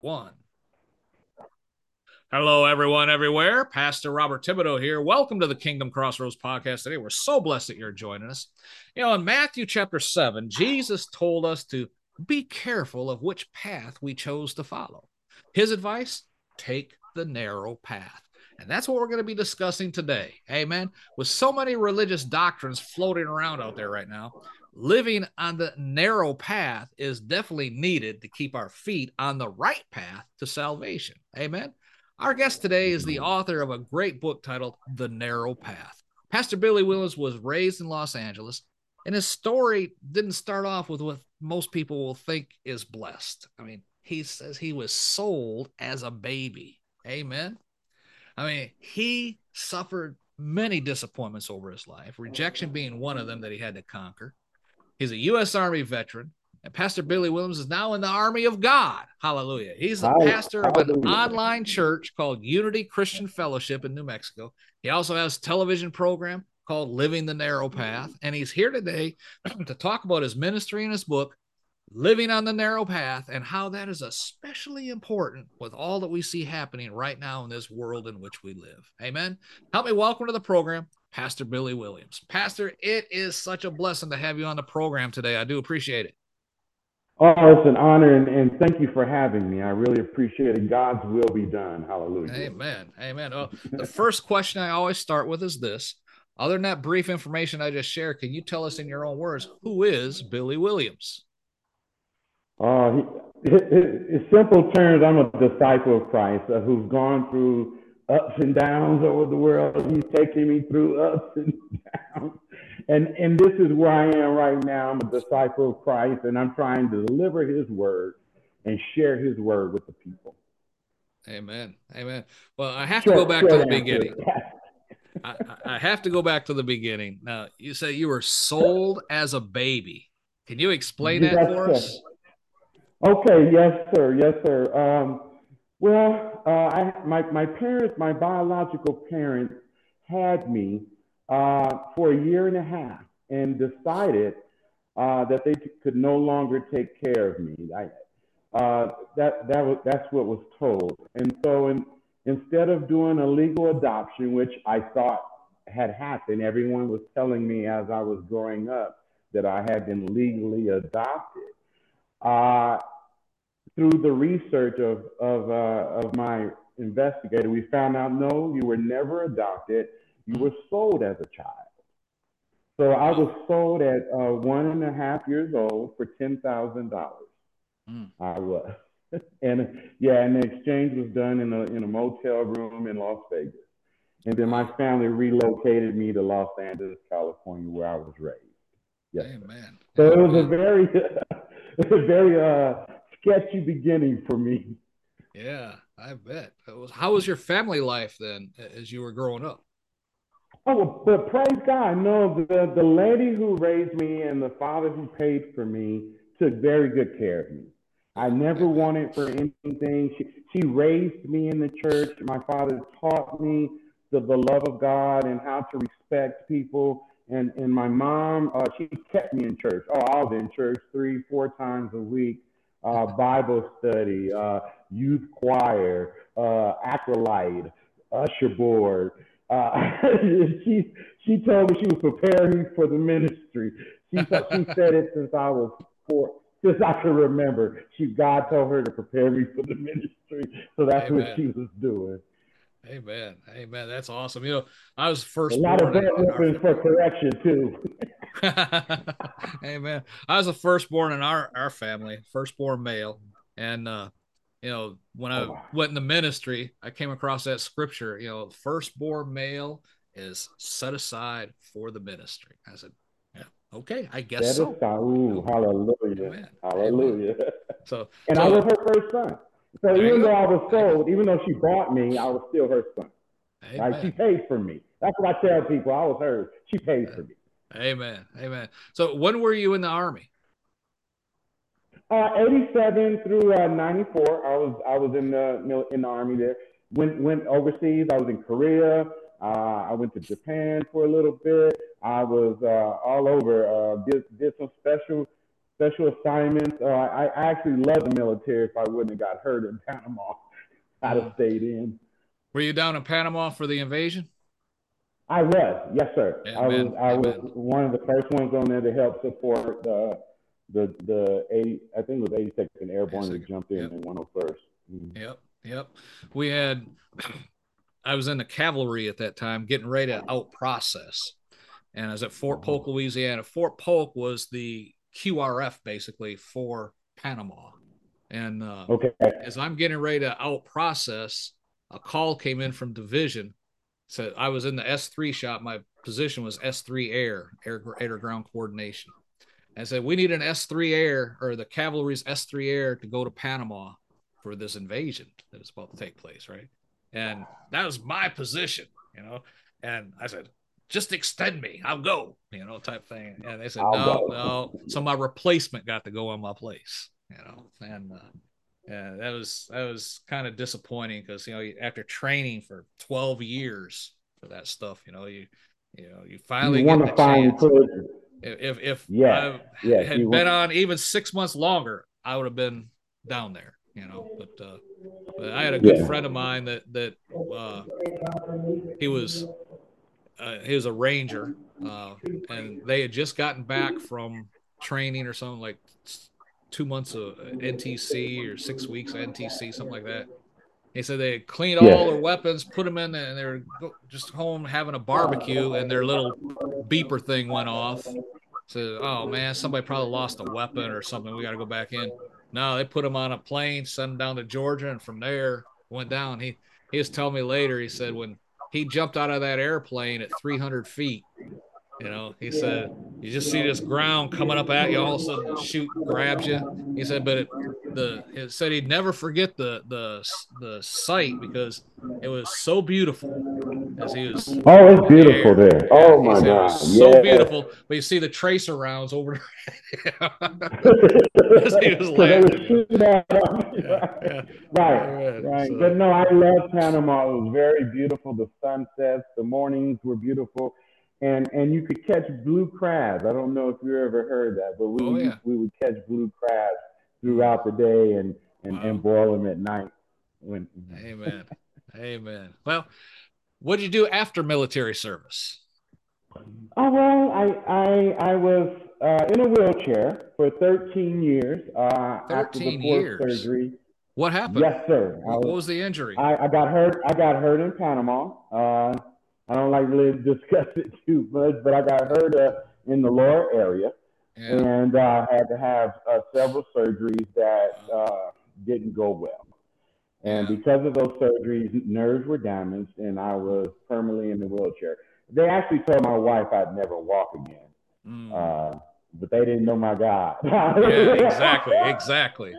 One. Hello, everyone, everywhere. Pastor Robert Thibodeau here. Welcome to the Kingdom Crossroads podcast today. We're so blessed that you're joining us. In Matthew chapter 7, Jesus told us to be careful of which path we chose to follow. His advice, take the narrow path. And that's what we're going to be discussing today. Amen. With so many religious doctrines floating around out there right now, living on the narrow path is definitely needed to keep our feet on the right path to salvation. Amen. Our guest today is the author of a great book titled The Narrow Path. Pastor Billy Williams was raised in Los Angeles, and his story didn't start off with what most people will think is blessed. He says he was sold as a baby. Amen. He suffered many disappointments over his life, rejection being one of them that he had to conquer. He's a U.S. Army veteran, and Pastor Billy Williams is now in the Army of God. Hallelujah. He's the pastor of an online church called Unity Christian Fellowship in New Mexico. He also has a television program called Living the Narrow Path, and he's here today to talk about his ministry and his book, Living on the Narrow Path, and how that is especially important with all that we see happening right now in this world in which we live. Amen. Help me welcome to the program, Pastor Billy Williams. Pastor, it is such a blessing to have you on the program today. I do appreciate it. Oh, it's an honor, and thank you for having me. I really appreciate it. God's will be done. Hallelujah. Amen. Amen. Well, the first question I always start with is this. Other than that brief information I just shared, can you tell us in your own words, who is Billy Williams? In simple terms, I'm a disciple of Christ who's gone through ups and downs over the world. He's taking me through ups and downs. And this is where I am right now. I'm a disciple of Christ, and I'm trying to deliver his word and share his word with the people. Amen. Amen. Well, I have to go back to the beginning. I have to go back to the beginning. Now, you say you were sold as a baby. Can you explain that for us? Okay, yes, sir. Yes, sir. My parents, my biological parents, had me for a year and a half and decided that they could no longer take care of me. That's what was told. And so, instead of doing a legal adoption, which I thought had happened, everyone was telling me as I was growing up that I had been legally adopted. Uh, Through the research of my investigator, we found out no, you were never adopted. You were sold as a child. So I was sold at 1.5 years old for $10,000. I was, and yeah, and the exchange was done in a motel room in Las Vegas, and then my family relocated me to Los Angeles, California, where I was raised. Yes. Amen. So Amen. it was a very sketchy beginning for me. Yeah, I bet. How was your family life then as you were growing up? Oh, but praise God, no, the lady who raised me and the father who paid for me took very good care of me. I never wanted for anything. She raised me in the church. My father taught me the love of God and how to respect people. And my mom, she kept me in church. Oh, I was in church 3, 4 times a week. Bible study, youth choir, acolyte, usher board. Uh, she she told me she was preparing me for the ministry. She said it since I was 4, since I can remember. God told her to prepare me for the ministry, so that's Amen. what she was doing. Amen. Amen. That's awesome. I was first A lot born of bad for correction too. Amen. I was the firstborn in our family, firstborn male. And when I went in the ministry, I came across that scripture, firstborn male is set aside for the ministry. I said, yeah, okay, I guess That is so. Ooh, hallelujah. Amen. Hallelujah. Amen. So And I was her first son. So there even you though go. I was sold, even though she bought me, I was still her son. Right? She Amen. paid for me. That's what I tell people. I was hers. She paid for me. Amen. Amen. So when were you in the Army? 87 through 94. I was in the army there. Went overseas. I was in Korea. I went to Japan for a little bit. I was all over. Did some special special assignments. I actually love the military. If I wouldn't have got hurt in Panama, I'd have stayed in. Were you down in Panama for the invasion? I was, yes, sir. Amen. I was Amen. one of the first ones on there to help support the 80, I think it was 82nd Airborne that jumped in Yep. in 101st. Yep. Yep. We had, I was in the cavalry at that time, getting ready to out process. And I was at Fort Polk, Louisiana. Fort Polk was the QRF basically for Panama. And Okay. as I'm getting ready to out process, a call came in from division. So I was in the S3 shop. My position was S3 air to ground coordination. And said, we need an S3 air, or the cavalry's S3 air, to go to Panama for this invasion that is about to take place, right? And that was my position, you know. And I said, just extend me, I'll go, you know, type thing. And they said, no. So my replacement got to go on my place, you know. And yeah, that was kind of disappointing because, you know, after training for 12 years for that stuff, you finally get the chance. If I had been on even 6 months longer, I would have been down there, you know. But I had a good friend of mine that he was a ranger, and they had just gotten back from training or something, like 2 months of NTC or 6 weeks of NTC, something like that. He said they had cleaned all their weapons, put them in, and they were just home having a barbecue, and their little beeper thing went off. So, oh man, somebody probably lost a weapon or something. We got to go back in. No, they put him on a plane, sent him down to Georgia, and from there went down. He was telling me later, he said when he jumped out of that airplane at 300 feet, you know, he said, you just see this ground coming up at you, all of a sudden shoot grabs you. He said, but it said he'd never forget the sight because it was so beautiful as he was. Oh, it's beautiful there. Oh my God, it was so beautiful. But you see the tracer rounds over as he was landing. Right. So. But no, I love Panama. It was very beautiful. The sunsets, the mornings were beautiful. And you could catch blue crabs. I don't know if you ever heard that, but we would catch blue crabs throughout the day and boil them at night. Amen. Well, what did you do after military service? Oh, well, I was in a wheelchair for 13 years. 13 after the fourth surgery. What happened? Yes, sir. What was the injury? I got hurt. I got hurt in Panama. I don't like to really discuss it too much, but I got hurt in the lower area, and had to have several surgeries that didn't go well. And because of those surgeries, nerves were damaged, and I was permanently in the wheelchair. They actually told my wife I'd never walk again, but they didn't know my God. Exactly.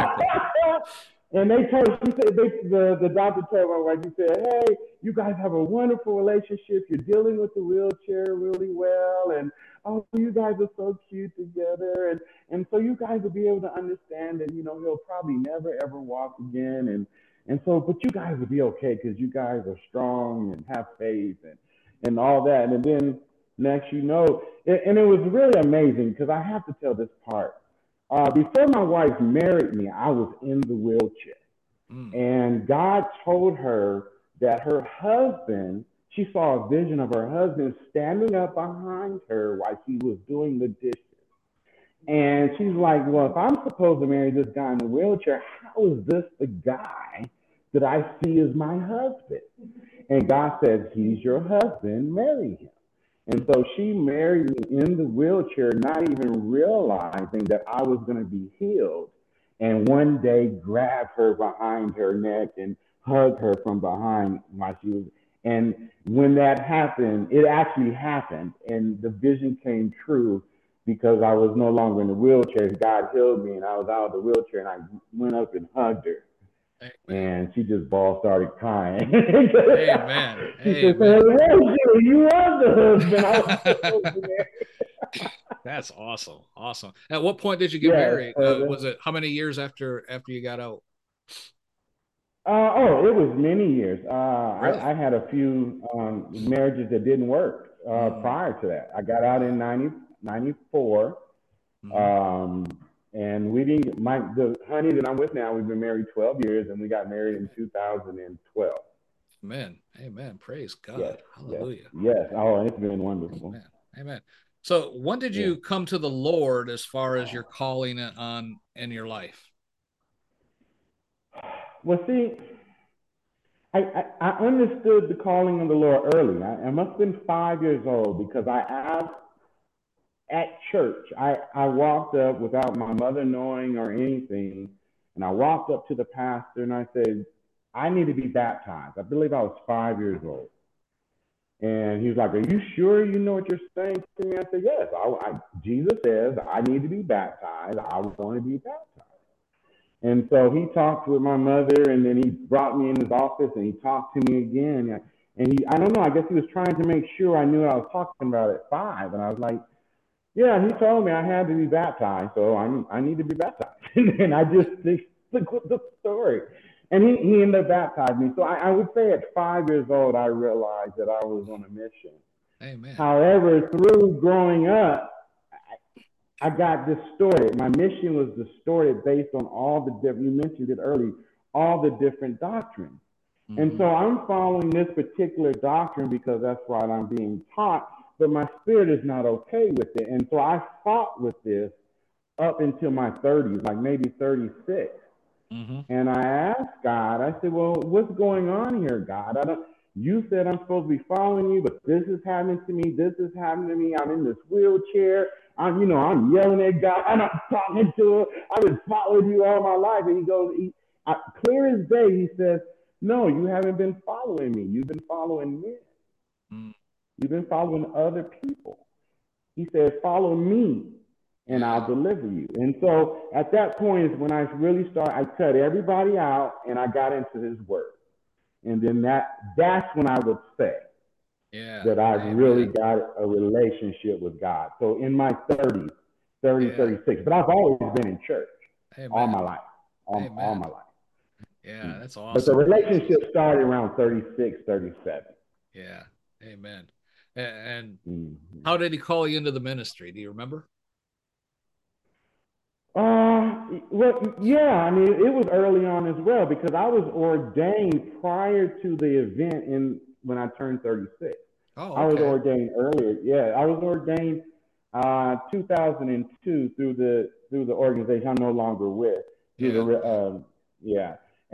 And they told the doctor told my wife, he said, hey, you guys have a wonderful relationship. You're dealing with the wheelchair really well. And, oh, you guys are so cute together. And so you guys will be able to understand that, you know, he'll probably never, ever walk again. And so, but you guys will be okay because you guys are strong and have faith and all that. And then next, you know, and it was really amazing because I have to tell this part. Before my wife married me, I was in the wheelchair. And God told her that her husband, she saw a vision of her husband standing up behind her while she was doing the dishes. And she's like, well, if I'm supposed to marry this guy in the wheelchair, how is this the guy that I see as my husband? And God said, he's your husband, marry him. And so she married me in the wheelchair, not even realizing that I was going to be healed. And one day grabbed her behind her neck and hugged her from behind while she was. And when that happened, it actually happened. And the vision came true because I was no longer in the wheelchair. God healed me and I was out of the wheelchair and I went up and hugged her. And she just started crying. Amen. She said, you are the husband. That's awesome. At what point did you get married? Was it how many years after you got out? It was many years. Really? I had a few marriages that didn't work prior to that. I got out in 94, Mm-hmm. Um, and we didn't. The honey that I'm with now, we've been married 12 years, and we got married in 2012. Amen. Amen. Praise Yes, God. yes, Hallelujah. yes. Oh, it's been wonderful. Amen. Amen. So when did Yeah. you come to the Lord as far as your calling on in your life? Well, see, I understood the calling of the Lord early. I must have been 5 years old because I asked at church. I walked up without my mother knowing or anything, and I walked up to the pastor and I said, I need to be baptized. I believe I was 5 years old. And he was like, Are you sure you know what you're saying to me? I said, Yes. Jesus says I need to be baptized. I want to be baptized. And so he talked with my mother, and then he brought me in his office, and he talked to me again. And I don't know, I guess he was trying to make sure I knew what I was talking about at 5. And I was like, yeah, he told me I had to be baptized, so I need to be baptized. And I just stick with the story. And he ended up baptizing me. So I would say at 5 years old, I realized that I was on a mission. Amen. However, through growing up, I got distorted. My mission was distorted based on all the different, you mentioned it early, all the different doctrines. And Mm-hmm. so I'm following this particular doctrine because that's what I'm being taught, but my spirit is not okay with it. And so I fought with this up until my 30s, like maybe 36. Mm-hmm. And I asked God, I said, well, what's going on here, God? You said I'm supposed to be following you, but this is happening to me. This is happening to me. I'm in this wheelchair. I'm yelling at God. I'm talking to him. I've been following you all my life. And he goes, clear as day, he says, no, you haven't been following me. You've been following men. Mm-hmm. You've been following other people. He says, follow me and Yeah. I'll deliver you. And so at that point is when I really started, I cut everybody out and I got into his word. And then that's when I would say Yeah. that I've really Amen. got a relationship with God. So in my 30s, 30, Yeah. 36, but I've always been in church all Amen. my life, all Amen. my life. Yeah, that's But the awesome. Awesome. relationship started around 36, 37. Yeah. Amen. And Mm-hmm. how did he call you into the ministry? Do you remember? Well, yeah, I mean, it was early on as well because I was ordained prior to the event when I turned 36. Oh, I was okay. ordained earlier. Yeah, I was ordained 2002 through the organization I'm no longer with. Through Yeah. the Yeah. yeah,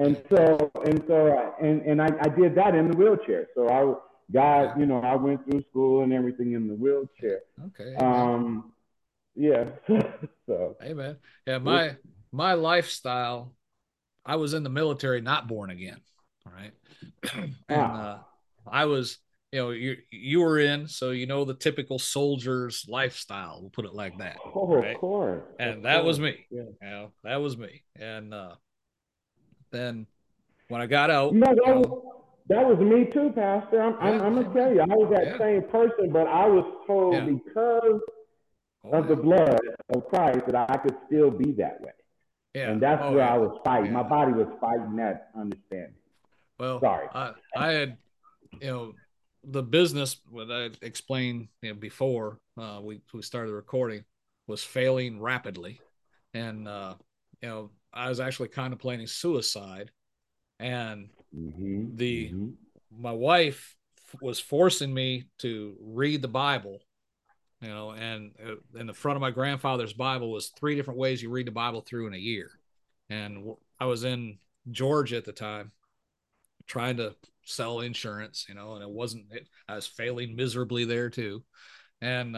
and I did that in the wheelchair. So Okay. I went through school and everything in the wheelchair. Yeah. Okay. Amen. Um, yeah, so Amen. Yeah. it's My lifestyle, I was in the military, not born again. All right. And ah. I was, you were in, so you know the typical soldier's lifestyle. We'll put it like that. Oh, Right. of And that was course. me. Yeah. That was me. And then when I got out, You know, that was me too, Pastor. yeah, I'm gonna tell amen. you, I was that Yeah. same person, but I was told Yeah. because Oh of the yeah. blood of Christ that I could still be that way, Yeah. and that's Oh where I yeah. was fighting. My Yeah. body was fighting that understanding. Well, Sorry. I had, you know, the business what I explained, before we started recording was failing rapidly, and I was actually contemplating suicide, and Mm-hmm. the Mm-hmm. my wife was forcing me to read the Bible, and in the front of my grandfather's Bible was 3 different ways you read the Bible through in a year, and I was in Georgia at the time trying to sell insurance, and I was failing miserably there too. And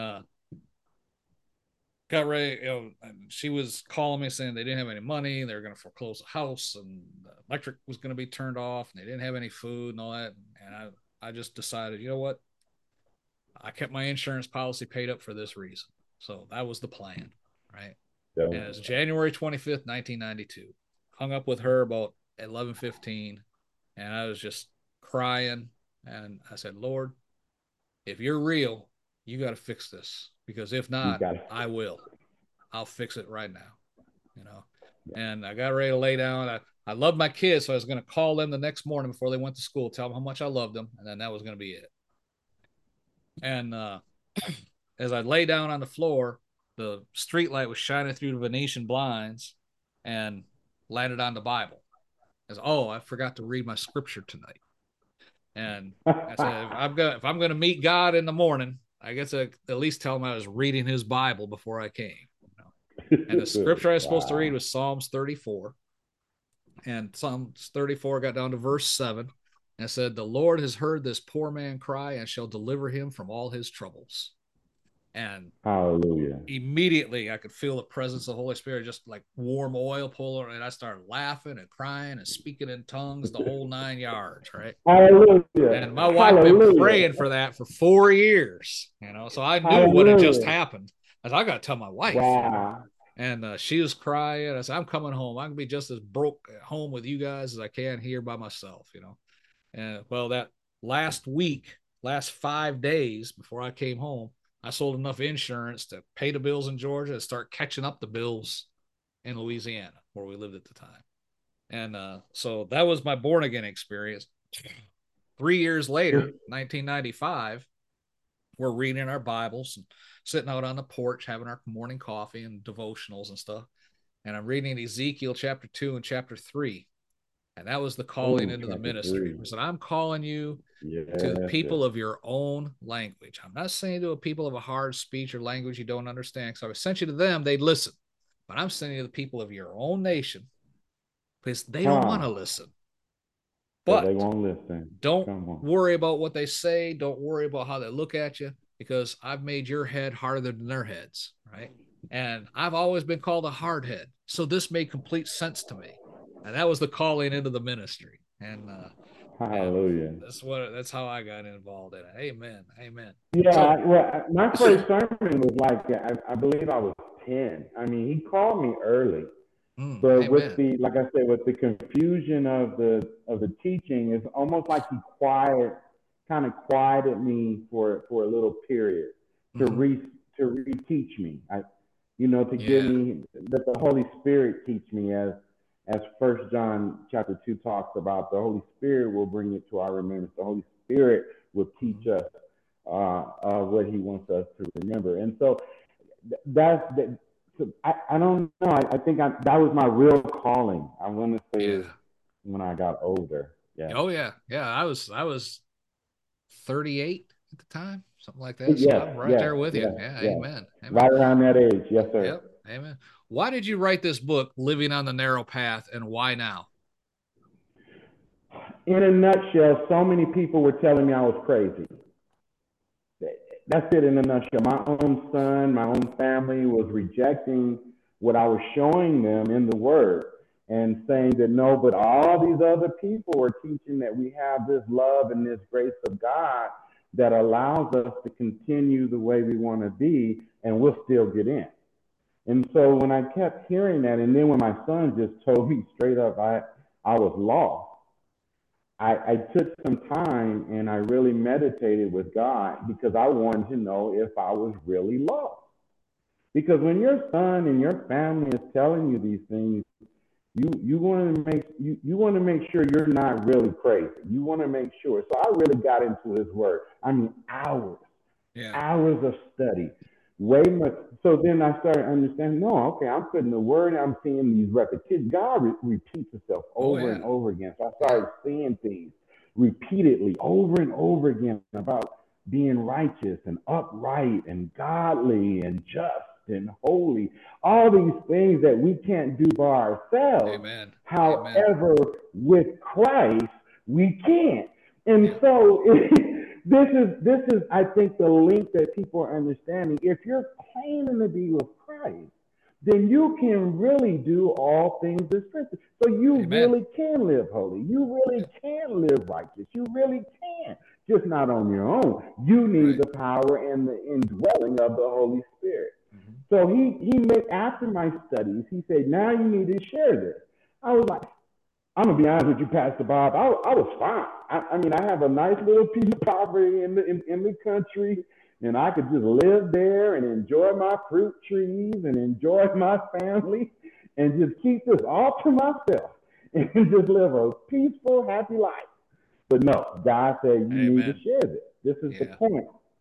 got ready, she was calling me saying they didn't have any money, they were going to foreclose a house, and the electric was going to be turned off, and they didn't have any food and all that. And I just decided, you know what? I kept my insurance policy paid up for this reason. So that was the plan, right? And So, it's January 25th, 1992. Hung up with her about 11:15, and I was just crying. And I said, Lord, if you're real, you got to fix this, because if you not, got it. I will. I'll fix it right now, you know. Yeah. And I got ready to lay down. I loved my kids, so I was going to call them the next morning before they went to school, tell them how much I loved them, and then that was going to be it. And as I lay down on the floor, the street light was shining through the Venetian blinds and landed on the Bible. I said, oh, I forgot to read my scripture tonight. And I said, if I'm gonna meet God in the morning, I guess I at least tell him I was reading his Bible before I came. And the scripture I was supposed to read was Psalms 34. And Psalms 34 got down to verse 7 and said, the Lord has heard this poor man cry and shall deliver him from all his troubles. And hallelujah. Immediately I could feel the presence of the Holy Spirit, just like warm oil pulling, and I started laughing and crying and speaking in tongues, the whole 9 yards, right? Hallelujah. And my wife been praying for that for 4 years, so I knew what had just happened. I said, I got to tell my wife. Wow. And she was crying. I said, I'm coming home. I can be just as broke at home with you guys as I can here by myself, And well, that last 5 days before I came home, I sold enough insurance to pay the bills in Georgia and start catching up the bills in Louisiana, where we lived at the time. And so that was my born again experience. 3 years later, 1995, we're reading our Bibles and sitting out on the porch, having our morning coffee and devotionals and stuff. And I'm reading Ezekiel chapter 2 and chapter 3. And that was the calling into the ministry. I said, I'm calling you to the people of your own language. I'm not saying to a people of a hard speech or language you don't understand. So I sent you to them, they'd listen. But I'm sending you to the people of your own nation because they don't want to listen. But they won't listen. Don't worry about what they say. Don't worry about how they look at you, because I've made your head harder than their heads, right? And I've always been called a hard head. So this made complete sense to me. And that was the calling into the ministry. And hallelujah. That's how I got involved in it. Amen. Amen. Yeah, well, my first sermon was like, I believe I was 10. I mean, he called me early. But amen. With the, like I said, with the confusion of the teaching, it's almost like he kind of quieted me for a little period to reteach me. To give me, that the Holy Spirit teach me, as 1 John chapter 2 talks about. The Holy Spirit will bring it to our remembrance. The Holy Spirit will teach us what he wants us to remember. And so I don't know. I think that was my real calling. I want to say when I got older. Yeah. Oh yeah, yeah. I was 38 at the time, something like that. So I'm right there with you. Yeah. Amen. Right around that age. Yes, sir. Yep. Amen. Why did you write this book, Living on the Narrow Path, and why now? In a nutshell, so many people were telling me I was crazy. That's it in a nutshell. My own son, my own family was rejecting what I was showing them in the Word and saying that no, but all these other people are teaching that we have this love and this grace of God that allows us to continue the way we want to be, and we'll still get in. And so when I kept hearing that, and then when my son just told me straight up I was lost, I took some time and I really meditated with God, because I wanted to know if I was really lost. Because when your son and your family is telling you these things, you want to make sure you're not really crazy. You want to make sure. So I really got into his word. I mean, hours of study. Way much. So then I started understanding, no, okay, I'm putting the word, I'm seeing these repetitions. God repeats himself over and over again. So I started seeing things repeatedly over and over again about being righteous and upright and godly and just and holy. All these things that we can't do by ourselves. Amen. However, with Christ, we can. And so this is, I think, the link that people are understanding. If you're claiming to be with Christ, then you can really do all things as Christians. So you really can live holy. You really can live righteous. You really can. Just not on your own. You need the power and the indwelling of the Holy Spirit. Mm-hmm. So he made, after my studies, he said, now you need to share this. I was like, I'm going to be honest with you, Pastor Bob. I was fine. I mean, I have a nice little piece of property in the country, and I could just live there and enjoy my fruit trees and enjoy my family and just keep this all to myself and just live a peaceful, happy life. But no, God said, you need to share this. This is the point.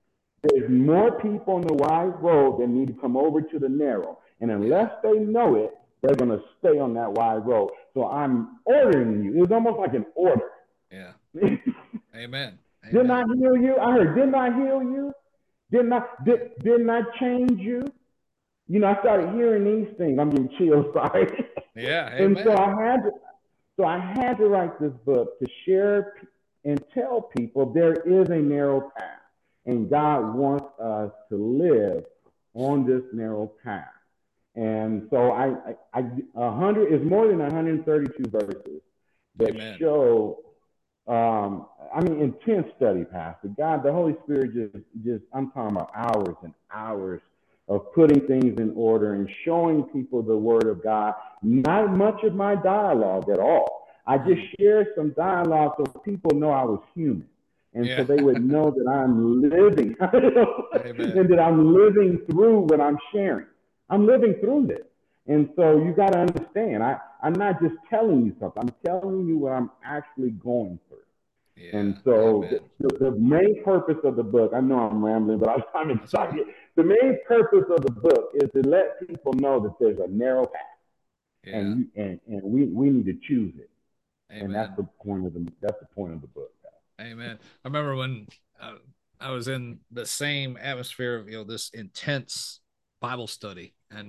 there's more people on the wide road that need to come over to the narrow. And unless they know it, they're going to stay on that wide road. So I'm ordering you. It was almost like an order. Yeah. Amen. Didn't I heal you? I heard, didn't I heal you? Didn't I change you? You know, I started hearing these things. I'm getting chills, sorry. Yeah. Amen. And so I had to write this book to share and tell people there is a narrow path, and God wants us to live on this narrow path. And so I 100 is more than 132 verses that Amen. show. Intense study, Pastor. God, the Holy Spirit just I'm talking about hours and hours of putting things in order and showing people the Word of God. Not much of my dialogue at all. I just shared some dialogue so people know I was human. And so they would know that I'm living and that I'm living through what I'm sharing. I'm living through this. And so you got to understand, I'm not just telling you something. I'm telling you what I'm actually going through. Yeah, and so the main purpose of the book, I know I'm rambling, but I'm excited. The main purpose of the book is to let people know that there's a narrow path, and we need to choose it. Amen. And that's the point of the book. Amen. I remember when I was in the same atmosphere of this intense Bible study, and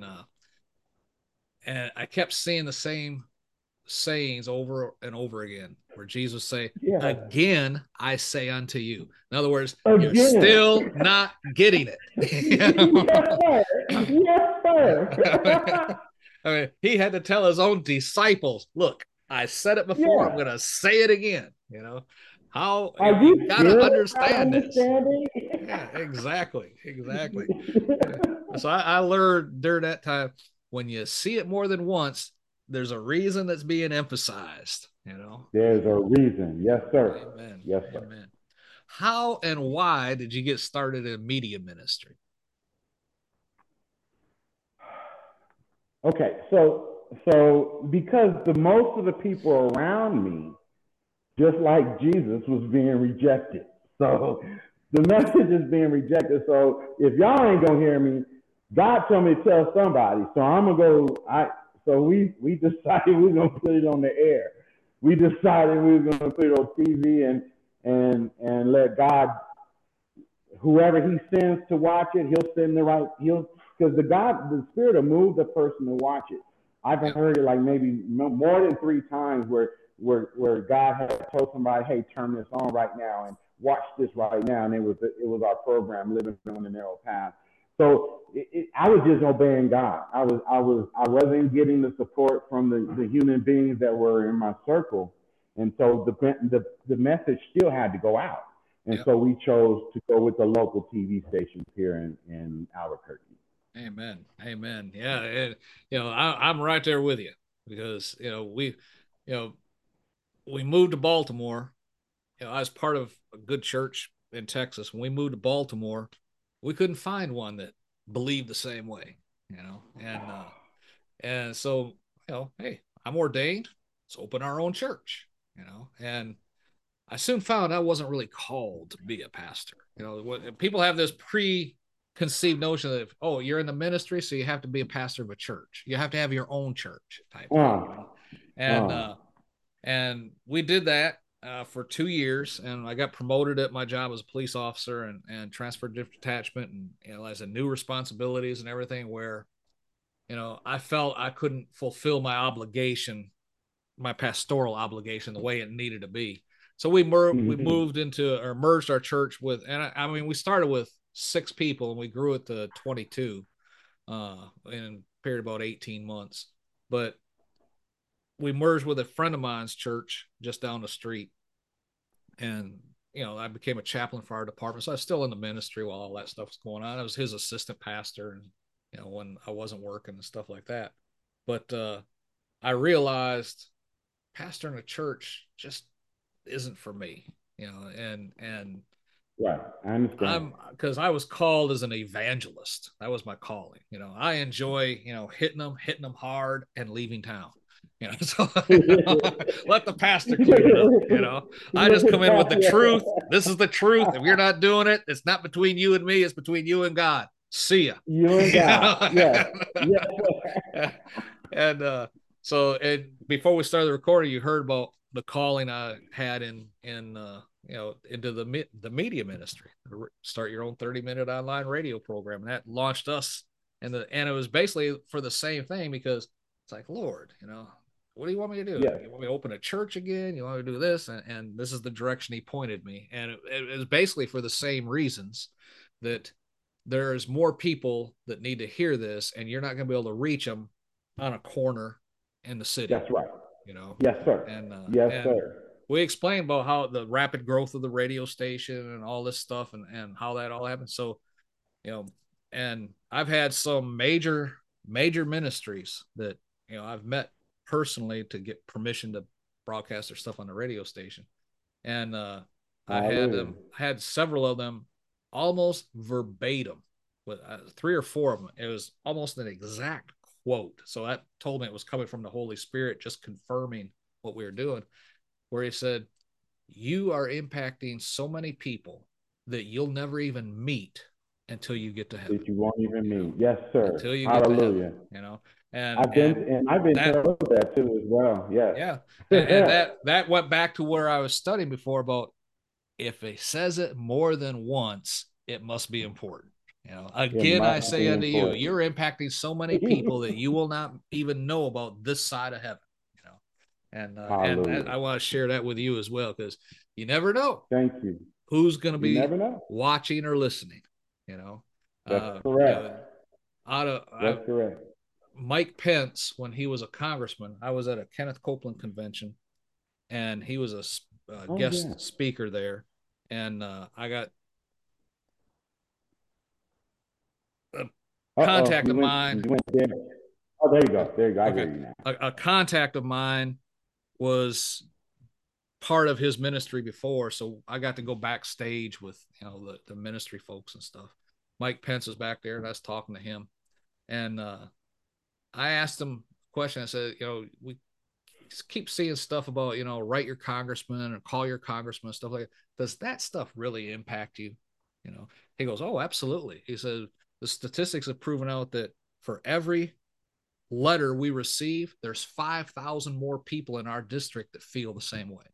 I kept seeing the same sayings over and over again, where Jesus say, again, I say unto you. In other words, you're still not getting it. Yes, sir. I mean, he had to tell his own disciples, look, I said it before, I'm going to say it again. How you got to understand this. Yeah, exactly. So I learned during that time, when you see it more than once, there's a reason that's being emphasized. There's a reason. Yes, sir. Amen. Yes, sir. Amen. How and why did you get started in media ministry? Okay, so because most of the people around me, just like Jesus, was being rejected. So the message is being rejected. So if y'all ain't gonna hear me, God told me to tell somebody. So I'm gonna go. So we decided we were gonna put it on the air. We decided we were gonna put it on TV and let God, whoever He sends to watch it, He'll send because the Spirit will move the person to watch it. I've heard it like maybe more than 3 times where God had told somebody, hey, turn this on right now and watch this right now. And it was our program, Living on the Narrow Path. So I was just obeying God. I wasn't getting the support from the human beings that were in my circle. And so the message still had to go out. And so we chose to go with the local TV stations here in Albuquerque. Amen. Yeah. And, I'm right there with you, because, we moved to Baltimore. I was part of a good church in Texas. When we moved to Baltimore, we couldn't find one that believed the same way, and so, hey, I'm ordained. Let's open our own church, and I soon found I wasn't really called to be a pastor. People have this preconceived notion that, oh, you're in the ministry, so you have to be a pastor of a church. You have to have your own church type thing. And we did that for 2 years, and I got promoted at my job as a police officer and transferred to detachment, and as a new responsibilities and everything, where, I felt I couldn't fulfill my obligation, my pastoral obligation, the way it needed to be. So we moved into, or merged our church with, and we started with 6 people and we grew it to 22 in a period of about 18 months. But we merged with a friend of mine's church just down the street. And, I became a chaplain for our department. So I was still in the ministry while all that stuff was going on. I was his assistant pastor, and, when I wasn't working and stuff like that. But I realized pastoring a church just isn't for me, and right. I understand. Because I was called as an evangelist. That was my calling. I enjoy, hitting them hard and leaving town. You know, so let the pastor clean it up. You know, I just come in with the truth. This is the truth. If you're not doing it, it's not between you and me. It's between you and God. See ya. You and God. Yes. Yes. And so, and before we started the recording, you heard about the calling I had in into the media ministry. Start your own 30-minute online radio program, and that launched us. And it was basically for the same thing, because it's like, Lord, what do you want me to do? Yes. You want me to open a church again? You want me to do this? And this is the direction he pointed me. And it was basically for the same reasons, that there's more people that need to hear this, and you're not going to be able to reach them on a corner in the city. That's right. Yes, sir. And yes, sir. We explained about how the rapid growth of the radio station and all this stuff, and how that all happened. So, and I've had some major ministries that, I've met personally to get permission to broadcast their stuff on the radio station. And I had several of them almost verbatim, with 3 or 4 of them. It was almost an exact quote. So that told me it was coming from the Holy Spirit, just confirming what we were doing, where he said, you are impacting so many people that you'll never even meet until you get to heaven. That you won't even meet. Yes, sir. Until you get to heaven, And I've been told that too as well. Yes. Yeah. And that went back to where I was studying before about, if it says it more than once, it must be important. Again, I say unto you, you're impacting so many people that you will not even know about this side of heaven. And I want to share that with you as well, because you never know. Thank you. Who's going to be watching or listening? That's correct. That's correct. Mike Pence, when he was a congressman, I was at a Kenneth Copeland convention, and he was a guest speaker there, and I got a contact of mine. Oh, there you go. I hear you now. A contact of mine was part of his ministry before, so I got to go backstage with the ministry folks and stuff. Mike Pence was back there, and I was talking to him, and I asked him a question. I said, we keep seeing stuff about, write your congressman or call your congressman, stuff like that. Does that stuff really impact you? He goes, oh, absolutely. He said, the statistics have proven out that for every letter we receive, there's 5,000 more people in our district that feel the same way.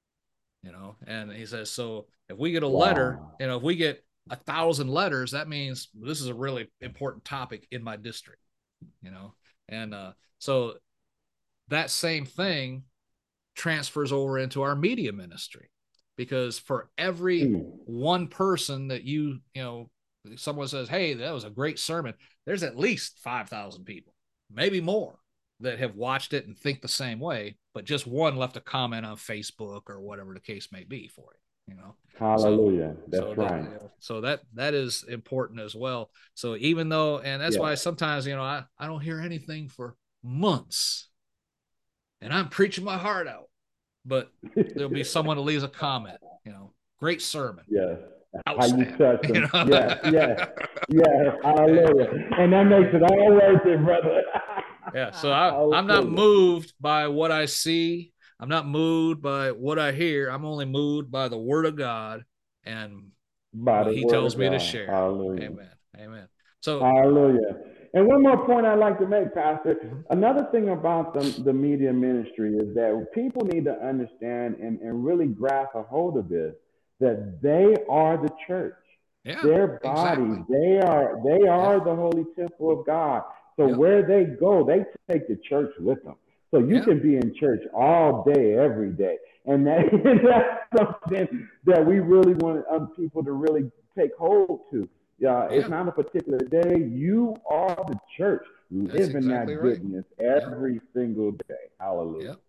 And he says, so if we get a letter, if we get 1,000 letters, that means this is a really important topic in my district. And so that same thing transfers over into our media ministry, because for every one person that someone says, hey, that was a great sermon, there's at least 5,000 people, maybe more, that have watched it and think the same way, but just one left a comment on Facebook or whatever the case may be for it. Hallelujah. That's right. So that is important as well. So even though, and that's why sometimes, I don't hear anything for months, and I'm preaching my heart out, but there'll be someone who leaves a comment, great sermon. Yes. How you touch them. Yes. Hallelujah. And that makes it all worth it, brother. Yeah. So I'm not moved by what I see. I'm not moved by what I hear. I'm only moved by the word of God and what he tells me to share. Hallelujah. Amen. So, hallelujah. And one more point I'd like to make, Pastor. Another thing about the media ministry is that people need to understand and really grasp a hold of this, that they are the church. Yeah, their bodies, they are the holy temple of God. So where they go, they take the church with them. So you can be in church all day, every day. And that's something that we really want people to really take hold to. It's not a particular day. You are the church. Living that goodness every single day. Hallelujah.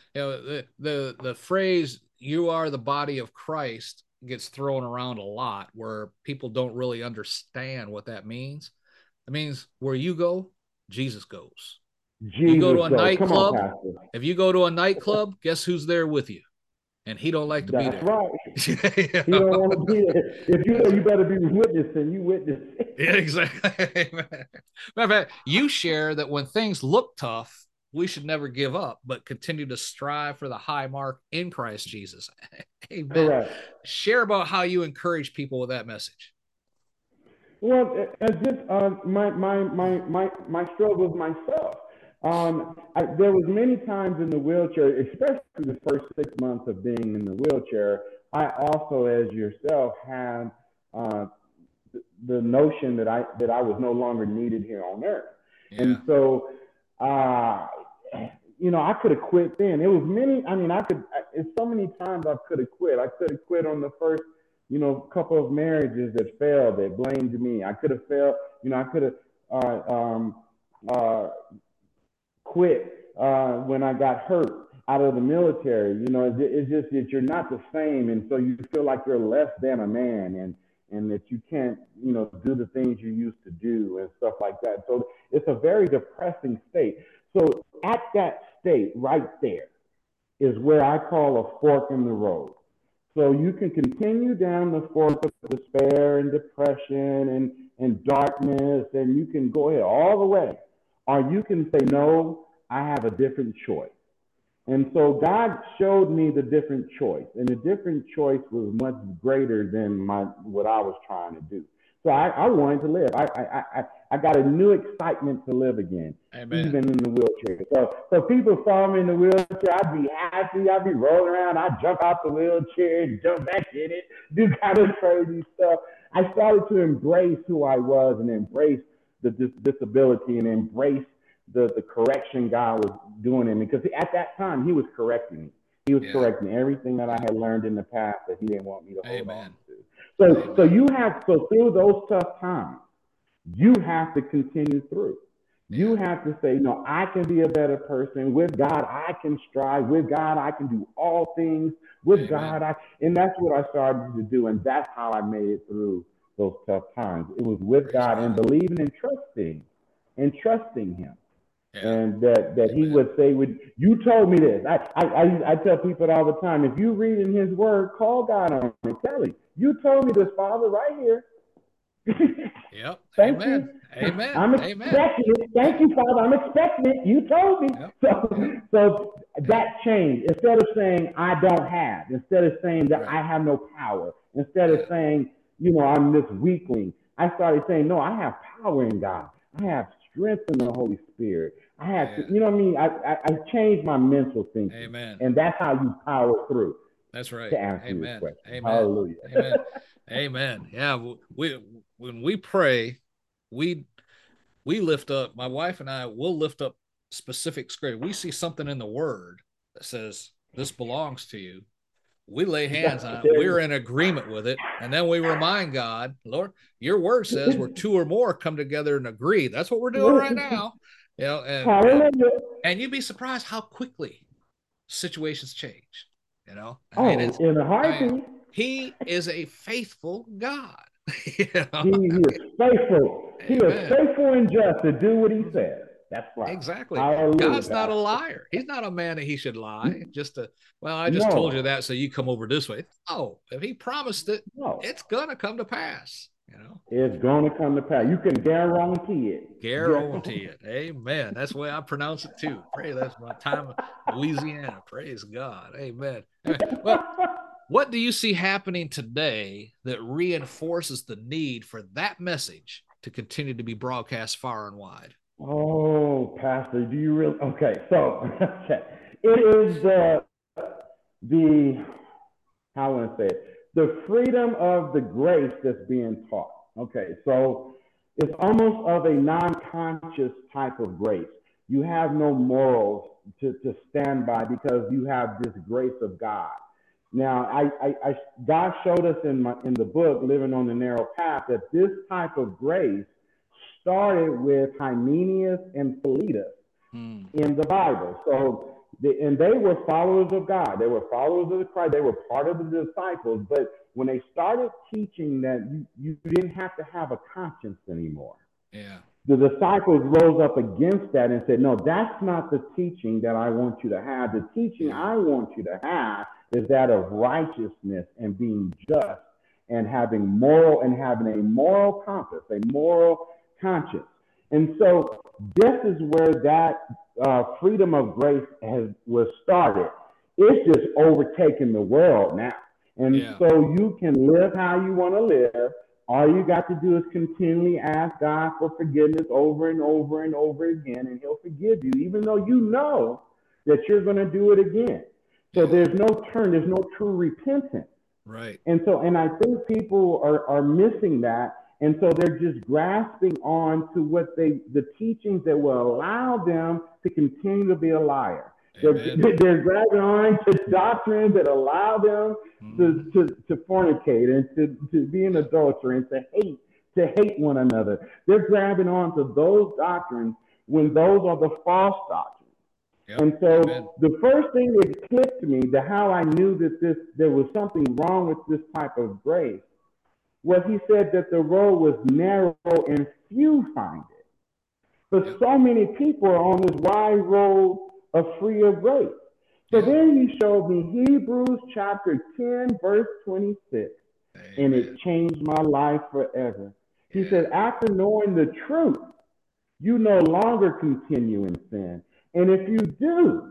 The phrase, you are the body of Christ, gets thrown around a lot, where people don't really understand what that means. It means where you go, Jesus goes. You go to a nightclub. If you go to a nightclub, guess who's there with you? And he don't like to be there. That's right. He don't want to be there. If you better be witnessing, you witness. Yeah, exactly. Matter of fact, you share that when things look tough, we should never give up, but continue to strive for the high mark in Christ Jesus. Amen. Correct. Share about how you encourage people with that message. Well, just my struggles myself. There was many times in the wheelchair, especially the first 6 months of being in the wheelchair. I also, as yourself, had the notion that I was no longer needed here on earth, and so I could have quit then. It was many. I mean, it's so many times I could have quit. I could have quit on the first couple of marriages that failed, that blamed me. I could have failed, I could have quit when I got hurt out of the military. It's just that you're not the same, and so you feel like you're less than a man, and that you can't, do the things you used to do and stuff like that. So it's a very depressing state. So at that state right there is where I call a fork in the road. So you can continue down the fork of despair and depression and darkness, and you can go ahead all the way. Or you can say, no, I have a different choice. And so God showed me the different choice, and the different choice was much greater than what I was trying to do. So I wanted to live. I got a new excitement to live again, Amen. Even in the wheelchair. So people saw me in the wheelchair, I'd be happy, I'd be rolling around, I'd jump out the wheelchair and jump back in it, do kind of crazy stuff. I started to embrace who I was and embrace the disability and embrace the correction God was doing in me. Because at that time, he was correcting me. He was correcting everything that I had learned in the past that he didn't want me to hold on to. So through those tough times, you have to continue through. You have to say, no, I can be a better person. With God, I can strive. With God, I can do all things. With God, and that's what I started to do. And that's how I made it through those tough times. It was with God and believing and trusting him. Yeah. And that he would say, you told me this. I tell people all the time, if you read in his word, call God on it. Tell him, you told me this, Father, right here. Yep. Thank Amen. you. Amen. I'm expecting it. Thank you, Father. I'm expecting it. You told me. Yep. So that changed. Instead of saying I don't have, instead of saying that I have no power, instead of saying, I'm this weakling, I started saying, no, I have power in God. I have strength in the Holy Spirit. I have, I changed my mental thinking. Amen. And that's how you power through. That's right. To answer Amen. your question. Amen. Hallelujah. Amen. Amen. Yeah. When we pray, we lift up, my wife and I will lift up specific scripture. We see something in the word that says this belongs to you. We lay hands on it. We're in agreement with it. And then we remind God, Lord, your word says where two or more come together and agree. That's what we're doing right now. And you'd be surprised how quickly situations change. in a heartbeat. He is a faithful God. He is faithful. Amen. He is faithful and just to do what he says. That's right. Exactly. God's not a liar. He's not a man that he should lie. I just told you that so you come over this way. No, if he promised it, it's gonna come to pass. It's gonna come to pass. You can guarantee it. Guarantee it. Amen. That's the way I pronounce it too. Pray that's my time in Louisiana. Praise God. Amen. Well, what do you see happening today that reinforces the need for that message to continue to be broadcast far and wide? Oh, Pastor, do you really? Okay, so it is how I want to say it, the freedom of the grace that's being taught. Okay, so it's almost of a non-conscious type of grace. You have no morals to stand by because you have this grace of God. Now, God showed us in the book, Living on the Narrow Path, that this type of grace started with Hymenaeus and Philetus in the Bible. So, they were followers of God. They were followers of the Christ. They were part of the disciples. But when they started teaching that you didn't have to have a conscience anymore, the disciples rose up against that and said, no, that's not the teaching that I want you to have. The teaching I want you to have is that of righteousness and being just and having a moral compass, a moral conscience. And so this is where that freedom of grace was started, it's just overtaken the world now. And so you can live how you want to live. All you got to do is continually ask God for forgiveness over and over and over again, and he'll forgive you, even though you know that you're going to do it again. So there's no true repentance. Right. And I think people are missing that. And so they're just grasping on to the teachings that will allow them to continue to be a liar. They're grabbing on to doctrines that allow them to fornicate and to be an adulterer and to hate one another. They're grabbing on to those doctrines when those are the false doctrines. Yep. And so the first thing that clicked me to how I knew that there was something wrong with this type of grace was he said that the road was narrow and few find it. But so many people are on this wide road of free of grace. So then he showed me Hebrews chapter 10, verse 26, and it changed my life forever. He said, after knowing the truth, you no longer continue in sin. And if you do,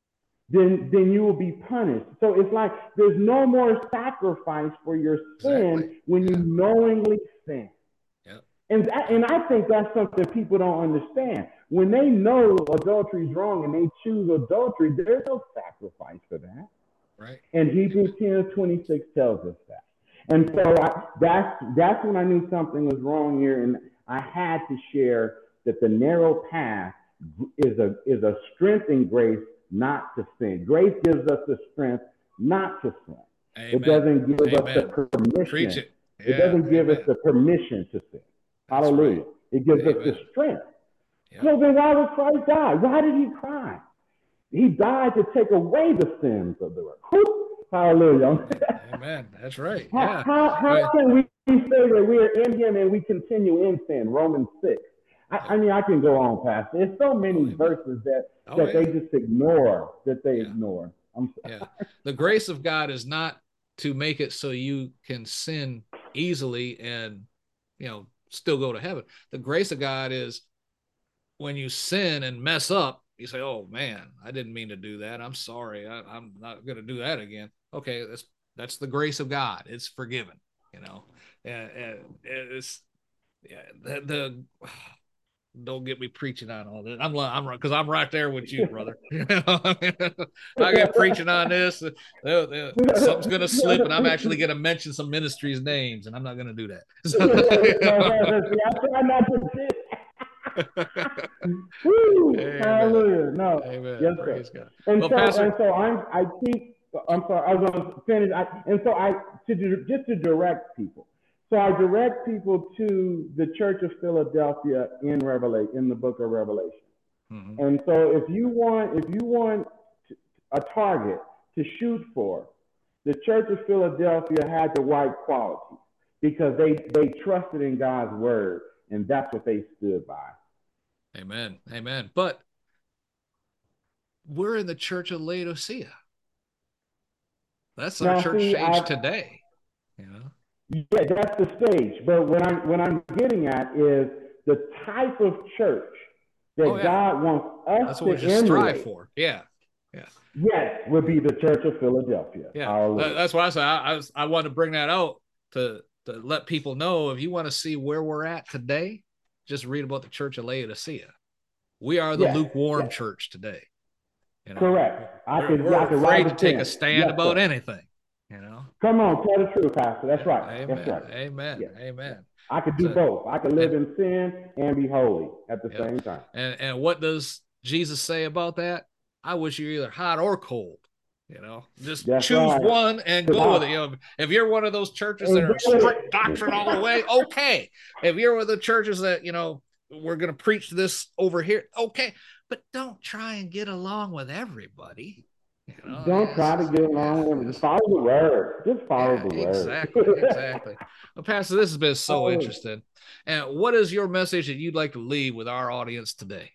then you will be punished. So it's like there's no more sacrifice for your sin when you knowingly sin. And I think that's something people don't understand. When they know adultery is wrong and they choose adultery, there's no sacrifice for that. Right. And Hebrews 10:26 tells us that. And so that's when I knew something was wrong here, and I had to share that the narrow path is a strength in grace not to sin. Grace gives us the strength not to sin. Amen. It doesn't give us the permission. It doesn't give us the permission to sin. That's hallelujah. Right. It gives us the strength. Yep. So then why would Christ die? Why did he cry? He died to take away the sins of the world. Hallelujah. Amen. That's right. How can we say that we are in him and we continue in sin? Romans 6. I mean, I can go on past. There's so many verses that they just ignore, ignore. I'm sorry. The grace of God is not to make it so you can sin easily and, still go to heaven. The grace of God is when you sin and mess up, you say, oh man, I didn't mean to do that. I'm sorry. I'm not going to do that again. Okay. That's the grace of God. It's forgiven, and it's, don't get me preaching on all this. I'm because I'm right there with you, brother. I get preaching on this. Something's going to slip, and I'm actually going to mention some ministries' names, and I'm not going to do that. I try not to. Hallelujah. No. Amen. Yes, praise sir. God. I teach. I'm sorry. I was going to finish. Just to direct people. So I direct people to the Church of Philadelphia in the book of Revelation. Mm-hmm. And so if you want a target to shoot for, the Church of Philadelphia had the right qualities because they trusted in God's word, and that's what they stood by. Amen. Amen. But we're in the Church of Laodicea. That's our church age today. Yeah, that's the stage. But what I'm getting at is the type of church that God wants us that's to what we strive for. Yeah. Yes, would be the Church of Philadelphia. Yeah, that's why I want to bring that out to let people know. If you want to see where we're at today, just read about the Church of Laodicea. We are the lukewarm church today. Correct. We're afraid to take a stand about anything. Come on, tell the truth, Pastor. That's right. Amen. That's right. Amen. Yes. Amen. I could do both. I could live in sin and be holy at the same time. And what does Jesus say about that? I wish you're either hot or cold. Just choose one and go with it. If you're one of those churches that are strict doctrine all the way, okay. If you're one of the churches that, we're going to preach this over here, okay. But don't try and get along with everybody. Don't try to get along with them. Just follow the word. Just follow the word. Exactly. Well, Pastor, this has been so interesting. And what is your message that you'd like to leave with our audience today?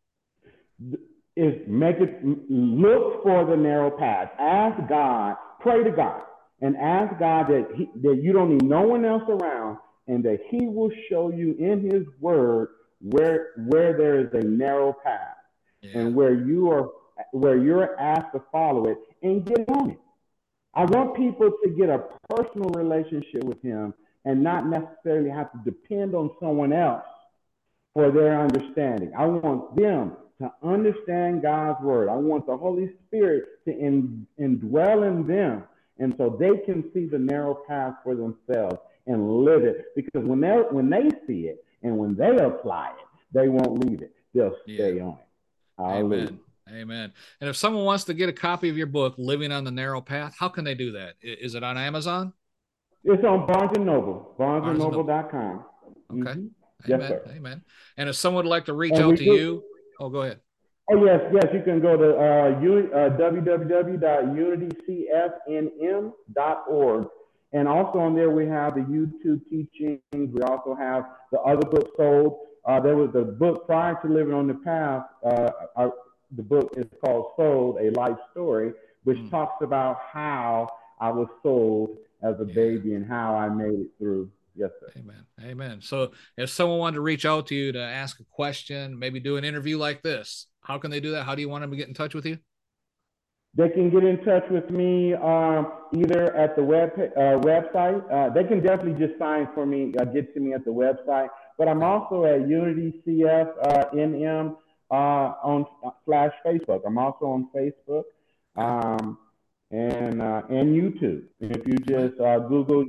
Is look for the narrow path. Ask God, pray to God, and ask God that you don't need no one else around, and that He will show you in His Word where there is a narrow path. and where you're asked to follow it and get on it. I want people to get a personal relationship with him and not necessarily have to depend on someone else for their understanding. I want them to understand God's word. I want the Holy Spirit to indwell in them, and so they can see the narrow path for themselves and live it. Because when they see it and when they apply it, they won't leave it. They'll stay on it. Hallelujah. Amen. Amen. And if someone wants to get a copy of your book, Living on the Narrow Path, how can they do that? Is it on Amazon? It's on Barnes and Noble, barnesandnoble.com. Okay. Mm-hmm. Amen. Yes, sir. Amen. And if someone would like to reach out to you, go ahead. Oh, yes. You can go to www.unitycfnm.org. And also on there, we have the YouTube teachings. We also have the other books sold. There was the book prior to Living on the Path. The book is called Sold, A Life Story, which talks about how I was sold as a baby and how I made it through. Yes, sir. Amen. Amen. So if someone wanted to reach out to you to ask a question, maybe do an interview like this, how can they do that? How do you want them to get in touch with you? They can get in touch with me either at the website. They can definitely just sign for me, get to me at the website. But I'm also at UnityCFNM on /Facebook. I'm also on Facebook and YouTube. And if you just Google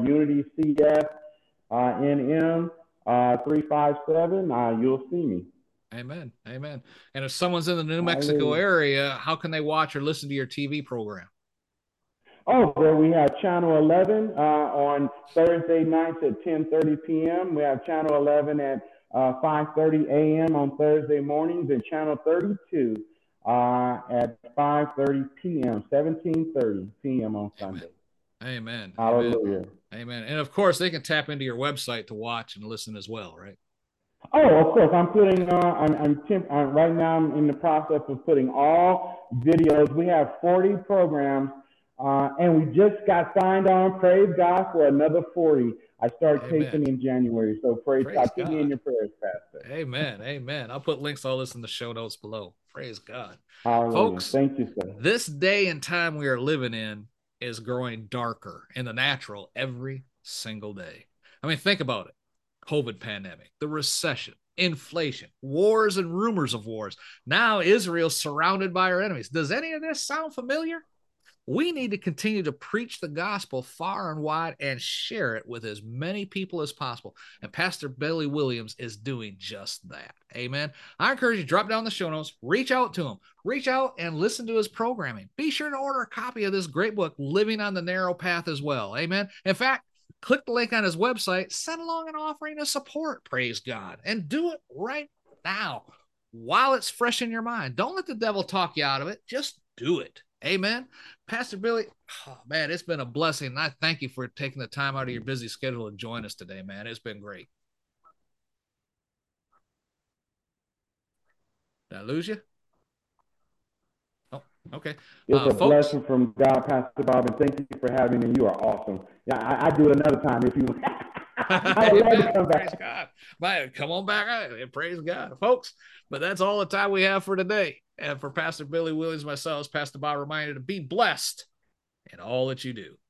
UnityCFNM 357, you'll see me. Amen. Amen. And if someone's in the New Mexico area, how can they watch or listen to your TV program? Oh, there we have Channel 11 on Thursday nights at 10:30 p.m. We have Channel 11 at 5:30 a.m. on Thursday mornings, and Channel 32 at 5:30 p.m., 17:30 p.m. on Sunday. Amen. Hallelujah. Amen. And of course, they can tap into your website to watch and listen as well, right? Oh, of course. I'm putting. Right now. I'm in the process of putting all videos. We have 40 programs, and we just got signed on. Praise God for another 40. I start taping in January, so praise God. Keep me in your prayers, Pastor. Amen. Amen. I'll put links to all this in the show notes below. Praise God. Hallelujah. Folks, thank you, sir. This day and time we are living in is growing darker in the natural every single day. I mean, think about it. COVID pandemic, the recession, inflation, wars and rumors of wars. Now Israel's surrounded by our enemies. Does any of this sound familiar? We need to continue to preach the gospel far and wide and share it with as many people as possible. And Pastor Billy Williams is doing just that. Amen. I encourage you to drop down the show notes, reach out to him, reach out and listen to his programming. Be sure to order a copy of this great book, Living on the Narrow Path, as well. Amen. In fact, click the link on his website, send along an offering of support, praise God, and do it right now while it's fresh in your mind. Don't let the devil talk you out of it. Just do it. Amen. Pastor Billy, oh, man, it's been a blessing. And I thank you for taking the time out of your busy schedule to join us today, man. It's been great. Did I lose you? Oh, okay. It's a blessing from God, Pastor Bob, and thank you for having me. You are awesome. Yeah, I do it another time if you I would love to come back. Praise God. Man, come on back. Praise God, folks. But that's all the time we have for today. And for Pastor Billy Williams, myself, Pastor Bob, reminder to be blessed in all that you do.